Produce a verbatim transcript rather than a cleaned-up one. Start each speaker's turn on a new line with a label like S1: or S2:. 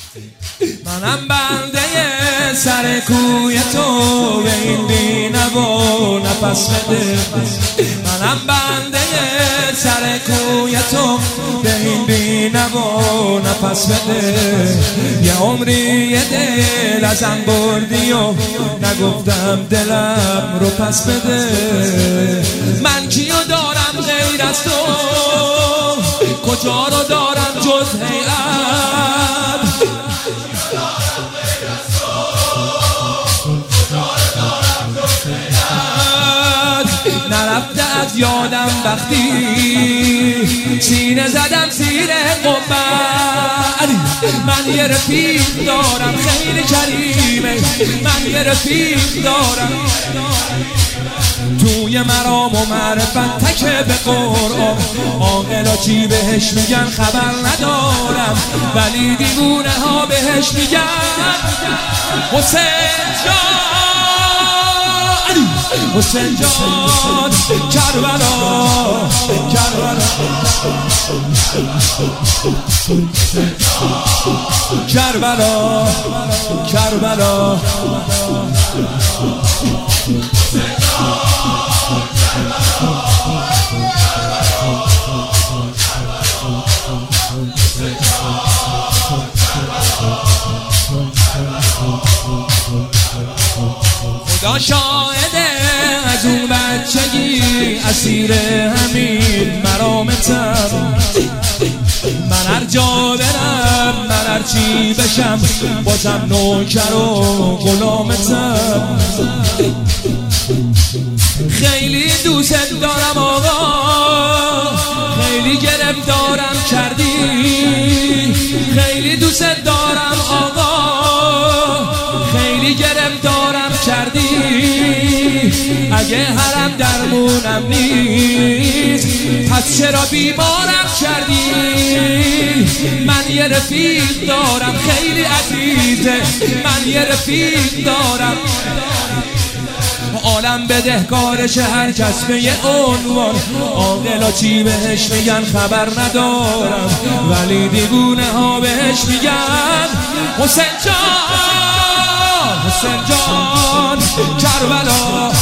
S1: منم بنده سر کوی تو به این بی‌نوا نفس بده. منم بنده سر کوی تو به این بی‌نوا نفس بده. یه عمری دل ازم بردی و نگفتم دلم رو پس بده. من کیو دارم غیر از تو، کجا رو دارم جز هیئت. نرفته از یادم وقتی سینه زدم زیر قبر. من یه رفیق دارم خیلی کریمه، من یه رفیق دارم توی مرام و معرفت تکه به قرآن. عاقلا چی بهش میگن خبر ندارم، ولی دیوونه ها بهش میگن حسین جان، حسین جان، کربلا کربلا کربلا کربلا. خدا شاهده از اون بچگی اسیر همین مرامتم. من هر جا برم، من هر چی بشم، بازم نوکر و غلامتم. خیلی دوست دارم آقا، خیلی گرفتارم کردی. خیلی دوست دارم آقا، خیلی گرفتارم کردی. اگه حرم درمونم نیست، پس چرا بیمارم کردی؟ من یه رفیق دارم خیلی عزیزه، من یه رفیق دارم. عالم بدهکارشه هر کس به یه عنوان. عاقلا چی بهش میگن خبر ندارم، ولی دیوونه ها بهش میگن حسین جان، حسین جان، کربلا.